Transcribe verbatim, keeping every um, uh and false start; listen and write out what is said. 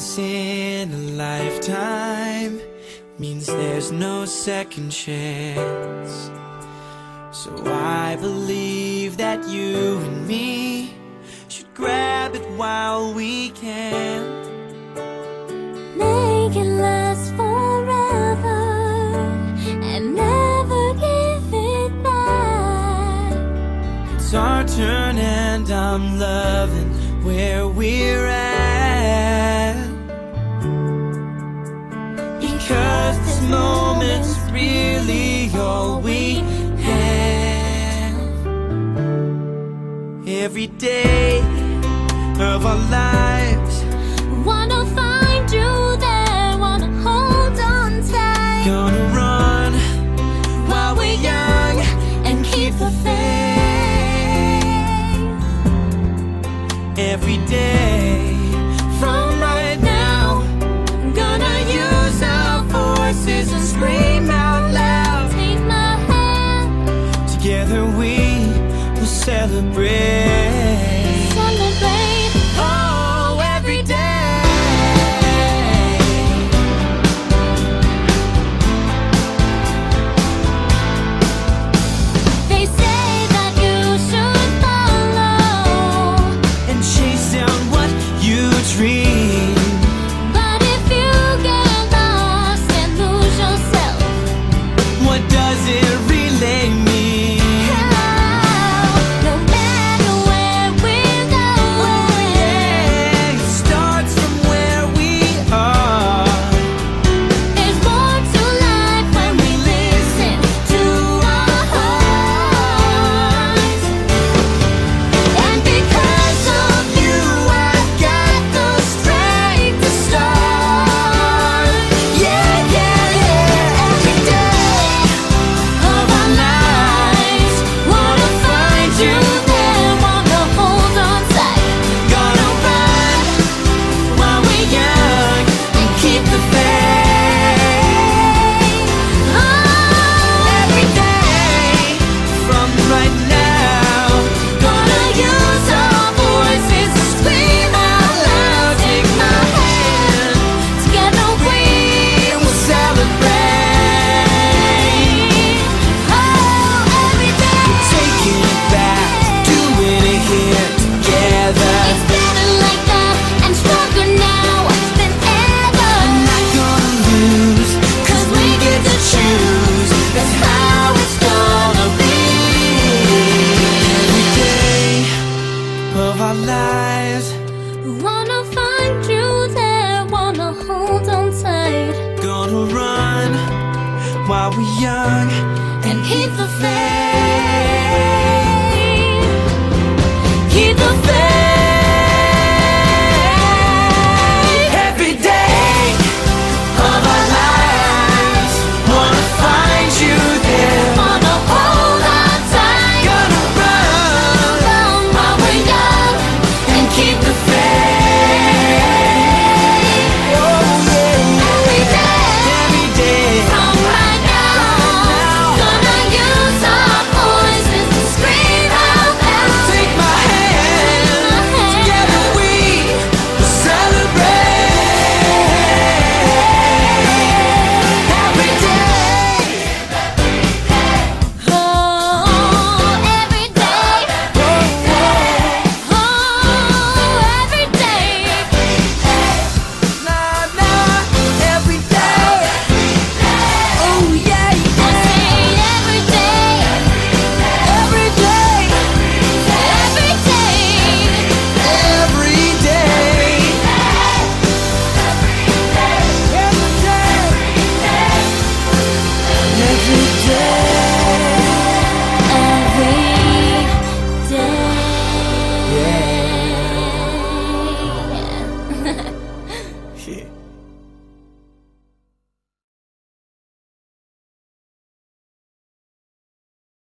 once in a lifetime means there's no second chance. So I believe that you and me should grab it while we can. Make it last forever and never give it back. It's our turn and I'm loving where we're at, because this moment's really all we have. Every day of our lives, wanna find you there, wanna hold on tight. gonna run while we're young and keep the faith. every day. From right now, gonna use our voices and scream out loud. Take my hand, Together we will celebrate. celebrate. Oh, every day. They say that you should follow, And chase down what you dream. but if you get lost and lose yourself, What does it really mean? no matter where we're going, Yeah, it starts from where we are. there's more to life when we listen to our hearts. And because of you, I've got the strength to start. Yeah, yeah, yeah. Every day of our lives, wanna find you there, wanna hold on tight. Gonna run while we're young and keep the faith. Oh, Every day from right now, gonna use our voices to scream out loud. Take my hand, together we will celebrate. oh, every day. Taking it back, doing it here together. It's better like that and stronger now than ever. Not gonna lose, 'cause we get to choose. That's how it's gonna be. Every day of our lives, Wanna find you there, wanna hold on tight gonna run while we're young and keep the faith.